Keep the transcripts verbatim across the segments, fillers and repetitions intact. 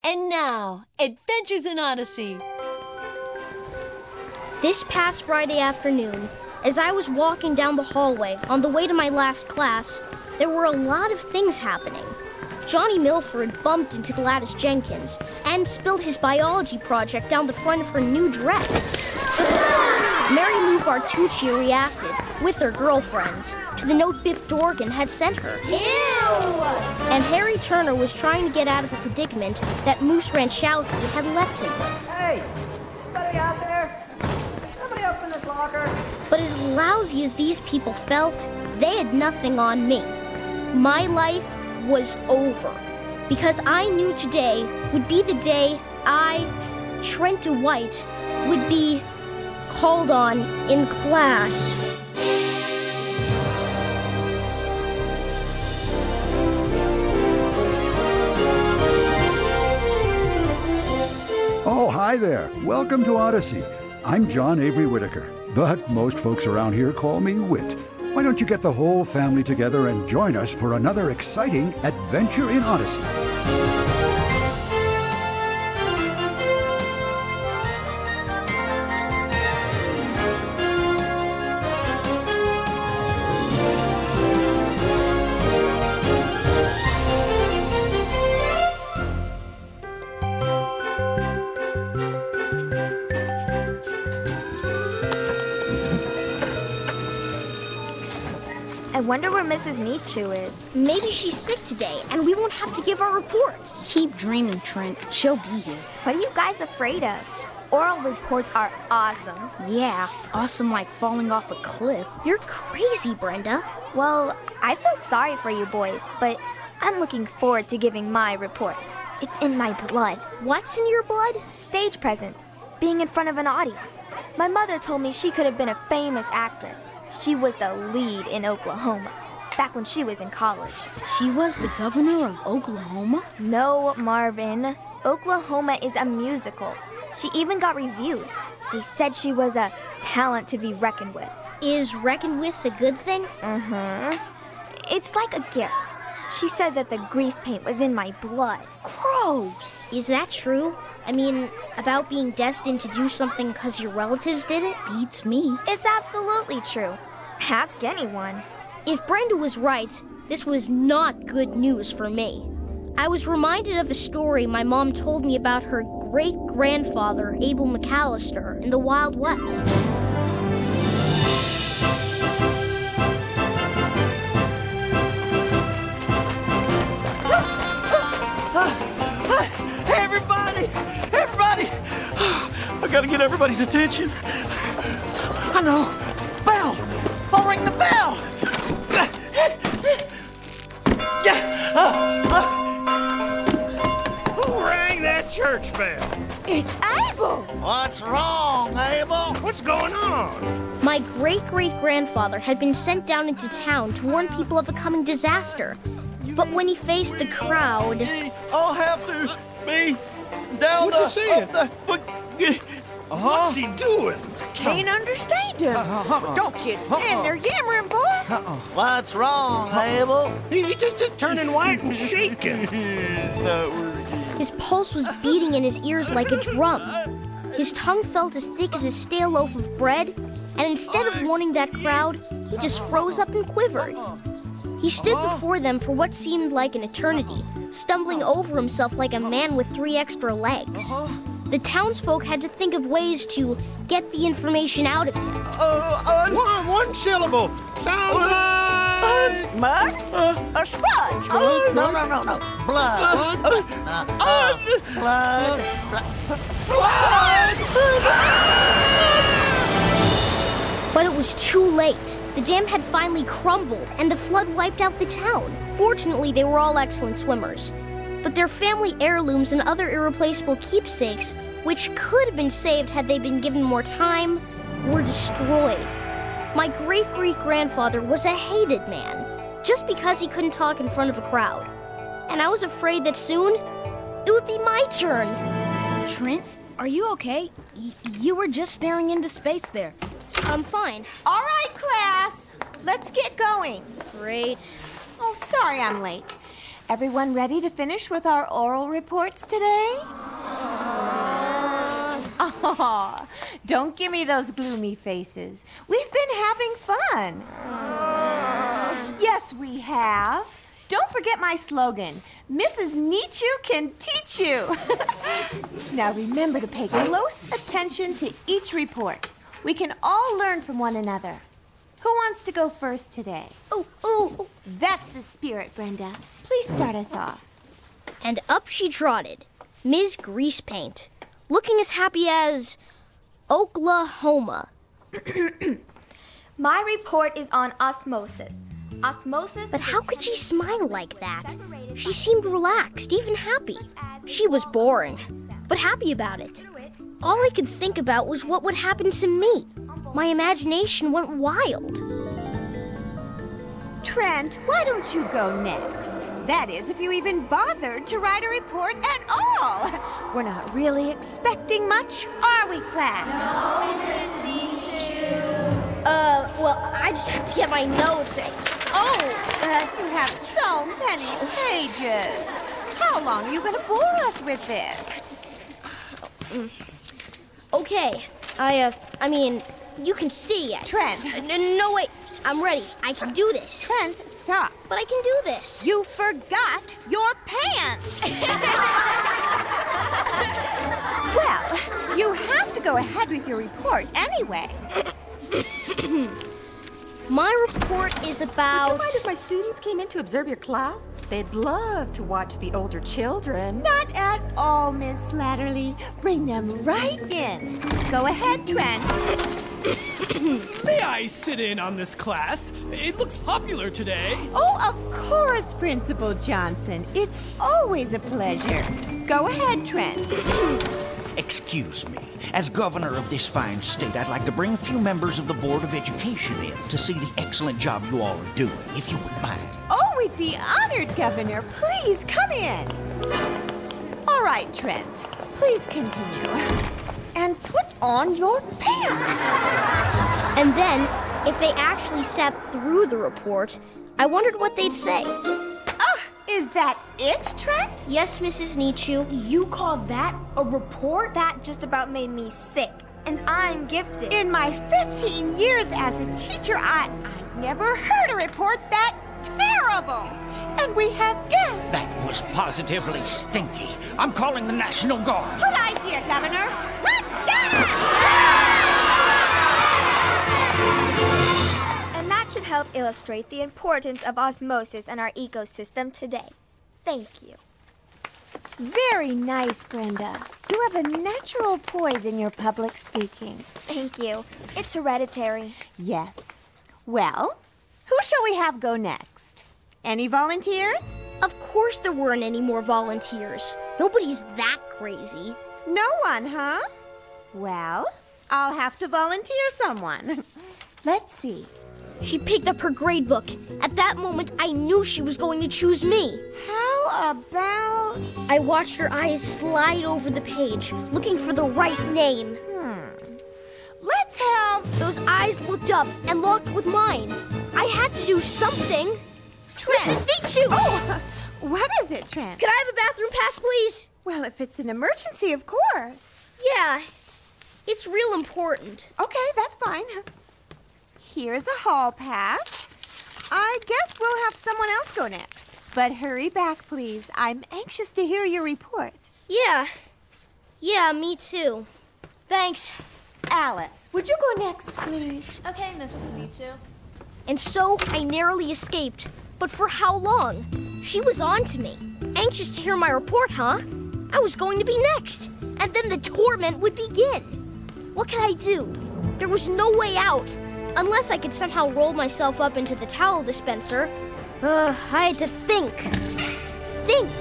And now, Adventures in Odyssey. This past Friday afternoon, as I was walking down the hallway on the way to my last class, there were a lot of things happening. Johnny Milford bumped into Gladys Jenkins and spilled his biology project down the front of her new dress. Mary Lou Bartucci reacted, with her girlfriends, to the note Biff Dorgan had sent her. Ew! And Harry Turner was trying to get out of a predicament that Moose Ranchowski had left him with. Hey, anybody out there? Somebody open this locker. But as lousy as these people felt, they had nothing on me. My life was over, because I knew today would be the day I, Trent DeWitt, would be called on in class. Oh, hi there. Welcome to Odyssey. I'm John Avery Whitaker, but most folks around here call me Whit. Why don't you get the whole family together and join us for another exciting adventure in Odyssey? I wonder where Missus Nietzsche is. Maybe she's sick today, and we won't have to give our reports. Keep dreaming, Trent. She'll be here. What are you guys afraid of? Oral reports are awesome. Yeah, awesome like falling off a cliff. You're crazy, Brenda. Well, I feel sorry for you boys, but I'm looking forward to giving my report. It's in my blood. What's in your blood? Stage presence, being in front of an audience. My mother told me she could have been a famous actress. She was the lead in Oklahoma, back when she was in college. She was the governor of Oklahoma? No, Marvin. Oklahoma is a musical. She even got reviewed. They said she was a talent to be reckoned with. Is reckoned with a good thing? Uh-huh. It's like a gift. She said that the grease paint was in my blood. Gross! Is that true? I mean, about being destined to do something because your relatives did it? Beats me. It's absolutely true. Ask anyone. If Brenda was right, this was not good news for me. I was reminded of a story my mom told me about her great-grandfather, Abel McAllister, in the Wild West. Hey, everybody! Everybody! I gotta get everybody's attention. I know. Bell! I'll ring the bell! Yeah! Uh, uh. Who rang that church bell? It's Abel! What's wrong, Abel? What's going on? My great-great-grandfather had been sent down into town to warn people of a coming disaster. But when he faced the crowd... I'll have to be down What the... you saying? The, but, uh-huh. What's he doing? Can't understand him. Uh-huh. Don't you stand there yammering, boy. Uh-uh. What's wrong, Abel? He's just, just turning white and shaking. It's not working. His pulse was beating in his ears like a drum. His tongue felt as thick as a stale loaf of bread, and instead of warning that crowd, he just froze up and quivered. He stood before them for what seemed like an eternity, stumbling over himself like a man with three extra legs. The townsfolk had to think of ways to get the information out of him. Uh, uh, one, one syllable. Sounds like... Mud? A sponge? Uh, No, no, no, no. Blood. Uh, Uh, uh, flood. Flood! But it was too late. The dam had finally crumbled, and the flood wiped out the town. Fortunately, they were all excellent swimmers. But their family heirlooms and other irreplaceable keepsakes, which could have been saved had they been given more time, were destroyed. My great-great-grandfather was a hated man, just because he couldn't talk in front of a crowd. And I was afraid that soon, it would be my turn. Trent, are you okay? Y- you were just staring into space there. I'm fine. All right, class. Let's get going. Great. Oh, sorry I'm late. Everyone ready to finish with our oral reports today? Oh, don't give me those gloomy faces. We've been having fun. Yes, we have. Don't forget my slogan, Missus Nietzsche can teach you. Now remember to pay close attention to each report. We can all learn from one another. Who wants to go first today? Ooh, ooh, ooh. That's the spirit, Brenda. Please start us off. And up she trotted, Miz Greasepaint, looking as happy as Oklahoma. My report is on osmosis. Osmosis. But how could she smile like that? She seemed relaxed, even happy. She was boring, but happy about it. All I could think about was what would happen to me. My imagination went wild. Trent, why don't you go next? That is, if you even bothered to write a report at all. We're not really expecting much, are we, class? No, Missus Nietzsche. Uh, well, I just have to get my notes. Oh, uh, you have so many pages. How long are you going to bore us with this? Okay, I, uh, I mean, you can see. Trent. Uh, no, wait, I'm ready. I can do this. Trent, stop. But I can do this. You forgot your pants. Well, you have to go ahead with your report anyway. My report is about... Would you mind if my students came in to observe your class? They'd love to watch the older children. Not at all, Miss Slatterly. Bring them right in. Go ahead, Trent. May I sit in on this class? It looks popular today. Oh, of course, Principal Johnson. It's always a pleasure. Go ahead, Trent. Excuse me. As governor of this fine state, I'd like to bring a few members of the Board of Education in to see the excellent job you all are doing, if you would mind. Oh, we'd be honored, Governor. Please come in. All right, Trent. Please continue. And put on your pants. And then, if they actually sat through the report, I wondered what they'd say. Ah, is that it, Trent? Yes, Missus Nietzsche. You call that a report? That just about made me sick. And I'm gifted. In my fifteen years as a teacher, I, I've never heard a report that terrible. And we have guests. That was positively stinky. I'm calling the National Guard. Good idea, Governor. Let's go! And that should help illustrate the importance of osmosis in our ecosystem today. Thank you. Very nice, Brenda. You have a natural poise in your public speaking. Thank you. It's hereditary. Yes. Well, who shall we have go next? Any volunteers? Of course there weren't any more volunteers. Nobody's that crazy. No one, huh? Well, I'll have to volunteer someone. Let's see. She picked up her grade book. At that moment, I knew she was going to choose me. How about... I watched her eyes slide over the page, looking for the right name. Hmm. Let's have... Those eyes looked up and locked with mine. I had to do something. Trent. Missus Nietzsche! Oh, what is it, Trent? Can I have a bathroom pass, please? Well, if it's an emergency, of course. Yeah, it's real important. Okay, that's fine. Here's a hall pass. I guess we'll have someone else go next. But hurry back, please. I'm anxious to hear your report. Yeah. Yeah, me too. Thanks. Alice, would you go next, please? Okay, Missus Nietzsche. And so I narrowly escaped. But for how long? She was on to me. Anxious to hear my report, huh? I was going to be next. And then the torment would begin. What could I do? There was no way out. Unless I could somehow roll myself up into the towel dispenser. Uh, I had to think. Think.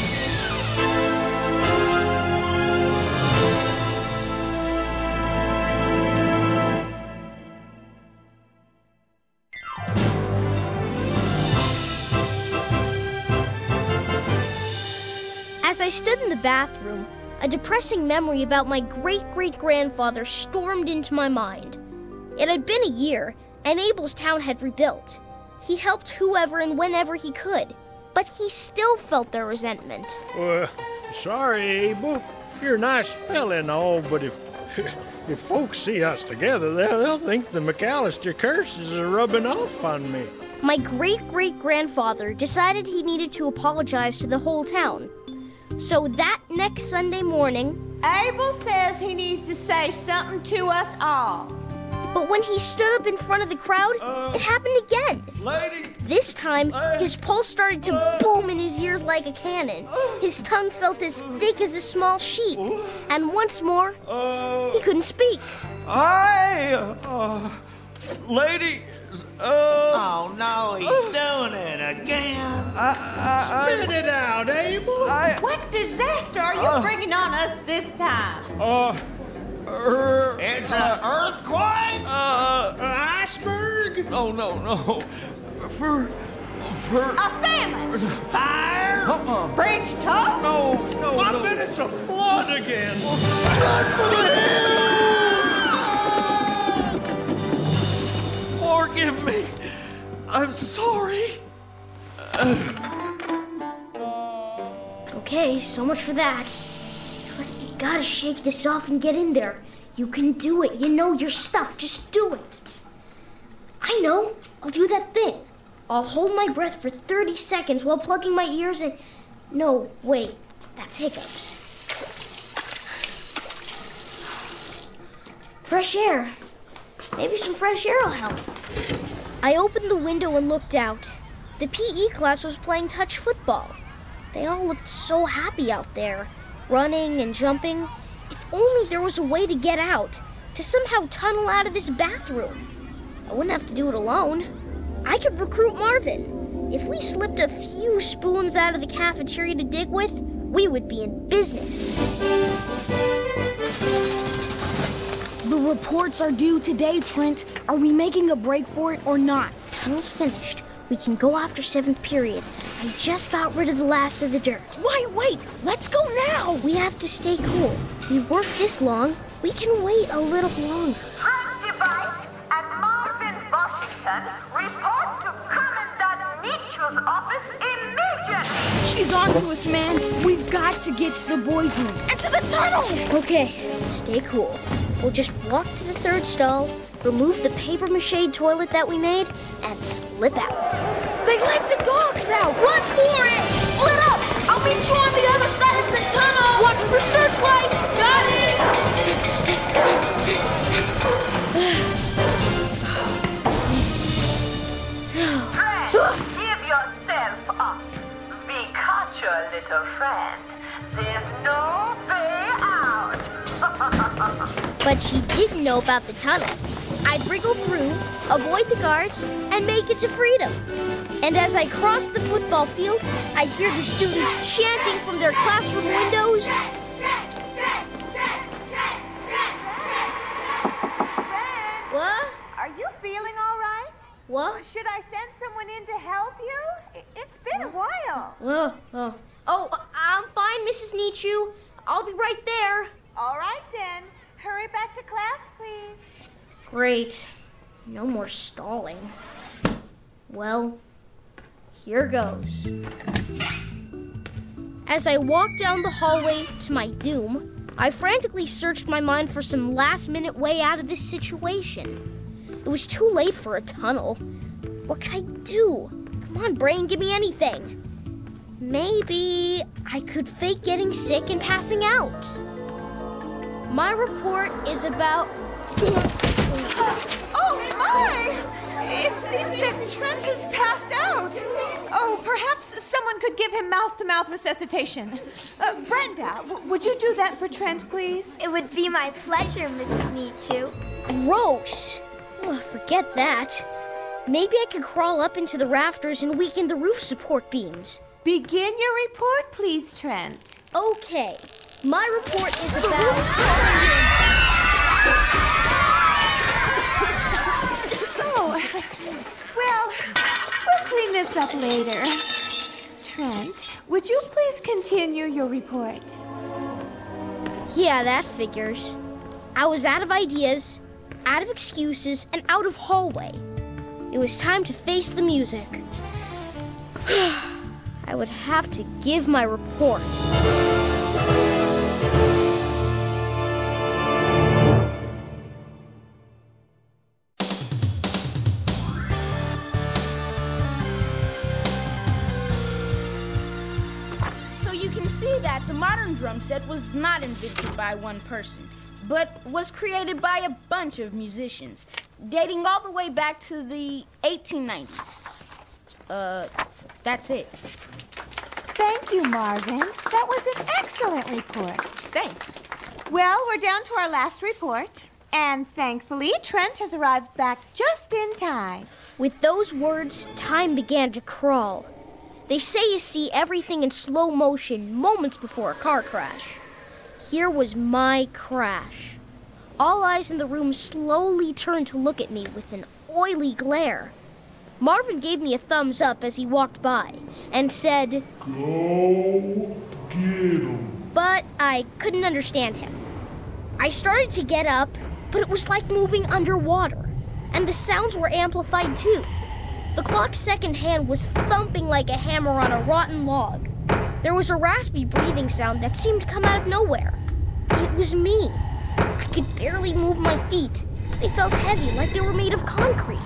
As I stood in the bathroom, a depressing memory about my great-great-grandfather stormed into my mind. It had been a year, and Abelstown had rebuilt. He helped whoever and whenever he could. but he still felt their resentment. Well, sorry, Abel. You're a nice fella and all, but if if folks see us together, they'll, they'll think the McAllister curses are rubbing off on me. My great-great-grandfather decided he needed to apologize to the whole town. So that next Sunday morning, Abel says he needs to say something to us all. But when he stood up in front of the crowd, uh, it happened again. Lady! This time, uh, his pulse started to uh, boom in his ears like a cannon. Uh, his tongue felt as thick as a small sheet. Uh, and once more, uh, he couldn't speak. I... Uh, lady... Uh, oh, no, he's uh, doing it again. I, I, I, Spit it out, Abel. I, what disaster are you uh, bringing on us this time? Uh... Uh, it's an earthquake? Uh, an iceberg? No, no, no. For, for... A famine? Fire? Uh-uh. French toast? No, no, I no. bet it's a flood again. Forgive me. I'm sorry. Okay, so much for that. You gotta shake this off and get in there. You can do it. You know your stuff. Just do it. I know. I'll do that thing. I'll hold my breath for thirty seconds while plugging my ears and... No, wait. That's hiccups. Fresh air. Maybe some fresh air will help. I opened the window and looked out. The P E class was playing touch football. They all looked so happy out there, running and jumping. If only there was a way to get out, to somehow tunnel out of this bathroom. I wouldn't have to do it alone. I could recruit Marvin. If we slipped a few spoons out of the cafeteria to dig with, we would be in business. The reports are due today, Trent. Are we making a break for it or not? Tunnel's finished. We can go after seventh period. I just got rid of the last of the dirt. Why wait? Let's go now. We have to stay cool. We worked this long. We can wait a little longer. Trent Device and Marvin Washington report to Commandant Nietzsche's office immediately. She's on to us, man. We've got to get to the boys' room and to the tunnel. Okay, stay cool. We'll just walk to the third stall, remove the paper-mache toilet that we made, and slip out. They let the dogs out! Run for it! Split up! I'll meet you on the other side of the tunnel! Watch for searchlights! Got it! Friend, give yourself up. Be cautious, little friend. There's no way out. But she didn't know about the tunnel. I'd wriggle through, avoid the guards, and make it to freedom. And as I crossed the football field, I'd hear the students chanting from their classroom windows. What? Are you feeling all right? What? Should I send someone in to help you? It's been a while. Oh, oh. Oh, I'm fine, Missus Nietzsche. I'll be right there. All right, then. Hurry back to class, please. Great. No more stalling. Well, here goes. As I walked down the hallway to my doom, I frantically searched my mind for some last-minute way out of this situation. It was too late for a tunnel. What could I do? Come on, brain, give me anything. Maybe I could fake getting sick and passing out. My report is about... Oh, my! It seems that Trent has passed out. Oh, perhaps someone could give him mouth-to-mouth resuscitation. Uh, Brenda, w- would you do that for Trent, please? It would be my pleasure, Missus Nietzsche. Gross. Oh, forget that. Maybe I could crawl up into the rafters and weaken the roof support beams. Begin your report, please, Trent. Okay. My report is about... Oh, well, we'll clean this up later. Trent, would you please continue your report? Yeah, that figures. I was out of ideas, out of excuses, and out of hallway. It was time to face the music. I would have to give my report. So you can see that the modern drum set was not invented by one person, but was created by a bunch of musicians, dating all the way back to the eighteen nineties. Uh, that's it. Thank you, Marvin. That was an excellent report. Thanks. Well, we're down to our last report, and thankfully, Trent has arrived back just in time. With those words, time began to crawl. They say you see everything in slow motion moments before a car crash. Here was my crash. All eyes in the room slowly turned to look at me with an oily glare. Marvin gave me a thumbs up as he walked by and said, "Go get him." But I couldn't understand him. I started to get up, but it was like moving underwater, and the sounds were amplified too. The clock's second hand was thumping like a hammer on a rotten log. There was a raspy breathing sound that seemed to come out of nowhere. It was me. I could barely move my feet. They felt heavy, like they were made of concrete.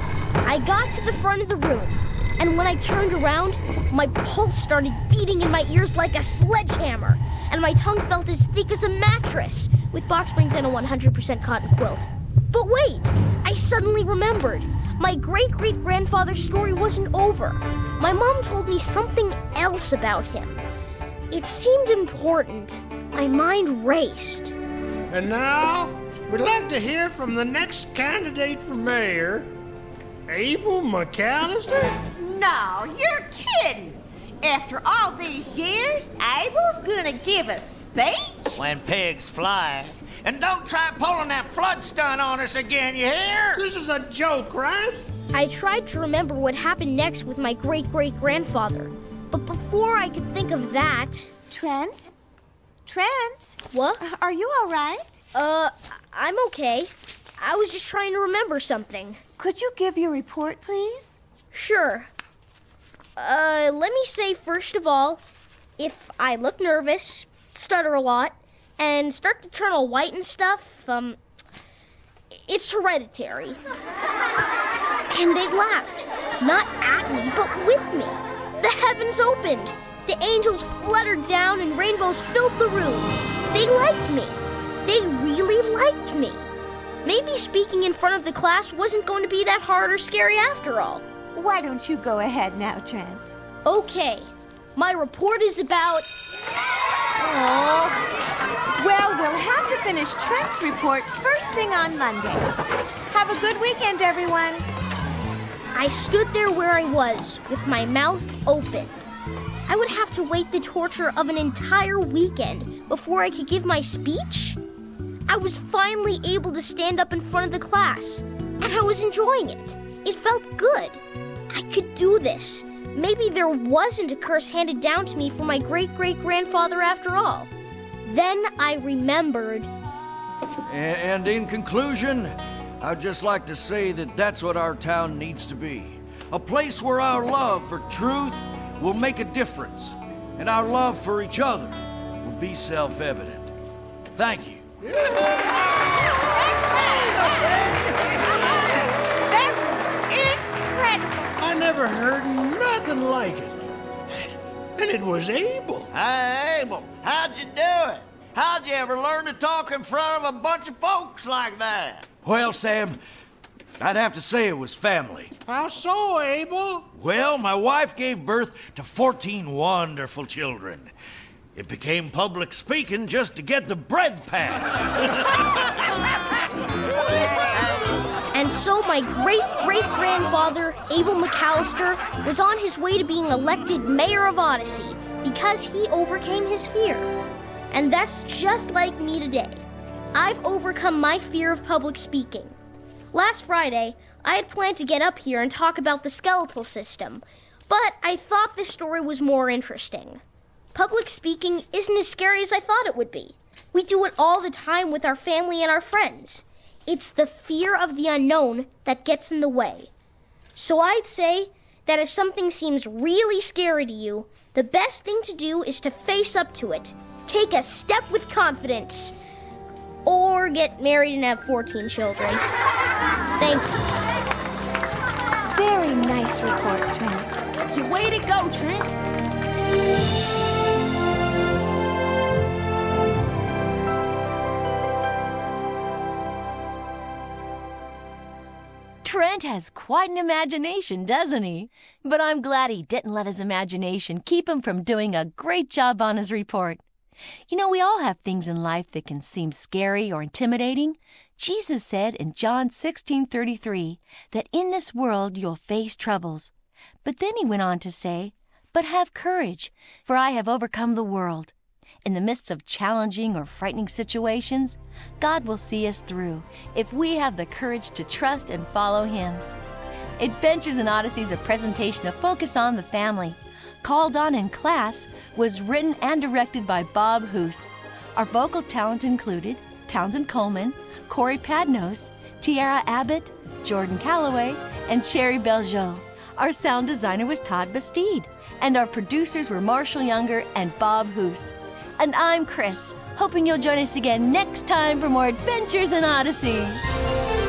I got to the front of the room, and when I turned around, my pulse started beating in my ears like a sledgehammer, and my tongue felt as thick as a mattress, with box springs and a one hundred percent cotton quilt. But wait, I suddenly remembered. My great-great-grandfather's story wasn't over. My mom told me something else about him. It seemed important. My mind raced. And now, we'd like to hear from the next candidate for mayor, Abel McAllister? No, you're kidding. After all these years, Abel's gonna give a speech? When pigs fly. And don't try pulling that flood stunt on us again, you hear? This is a joke, right? I tried to remember what happened next with my great-great-grandfather. But before I could think of that... Trent? Trent? What? Are you all right? Uh, I'm okay. I was just trying to remember something. Could you give your report, please? Sure. Uh, let me say, first of all, if I look nervous, stutter a lot, and start to turn all white and stuff, um, it's hereditary. And they laughed. Not at me, but with me. The heavens opened. The angels fluttered down and rainbows filled the room. They liked me. They really liked me. Maybe speaking in front of the class wasn't going to be that hard or scary after all. Why don't you go ahead now, Trent? Okay. My report is about... Oh. Well, we'll have to finish Trent's report first thing on Monday. Have a good weekend, everyone. I stood there where I was, with my mouth open. I would have to wait the torture of an entire weekend before I could give my speech? I was finally able to stand up in front of the class, and I was enjoying it. It felt good. I could do this. Maybe there wasn't a curse handed down to me from my great-great-grandfather after all. Then I remembered. And in conclusion, I'd just like to say that that's what our town needs to be. A place where our love for truth will make a difference, and our love for each other will be self-evident. Thank you. That's incredible. I never heard nothing like it. And it was Abel. Hi, Abel. How'd you do it? How'd you ever learn to talk in front of a bunch of folks like that? Well, Sam, I'd have to say it was family. How so, Abel? Well, my wife gave birth to fourteen wonderful children. It became public speaking just to get the bread passed. And so my great-great-grandfather, Abel McAllister, was on his way to being elected mayor of Odyssey because he overcame his fear. And that's just like me today. I've overcome my fear of public speaking. Last Friday, I had planned to get up here and talk about the skeletal system, but I thought this story was more interesting. Public speaking isn't as scary as I thought it would be. We do it all the time with our family and our friends. It's the fear of the unknown that gets in the way. So I'd say, that if something seems really scary to you, the best thing to do is to face up to it. Take a step with confidence. Or get married and have fourteen children. Thank you. Very nice report, Trent. Way to go, Trent. Trent has quite an imagination, doesn't he? But I'm glad he didn't let his imagination keep him from doing a great job on his report. You know, we all have things in life that can seem scary or intimidating. Jesus said in John sixteen thirty-three that in this world you'll face troubles. But then he went on to say, "But have courage, for I have overcome the world." In the midst of challenging or frightening situations, God will see us through if we have the courage to trust and follow Him. Adventures in Odyssey is a presentation of Focus on the Family. Called On in Class was written and directed by Bob Hoose. Our vocal talent included Townsend Coleman, Corey Padnos, Tiara Abbott, Jordan Calloway, and Sherry Belgeau. Our sound designer was Todd Bastide, and our producers were Marshall Younger and Bob Hoose. And I'm Chris, hoping you'll join us again next time for more Adventures in Odyssey.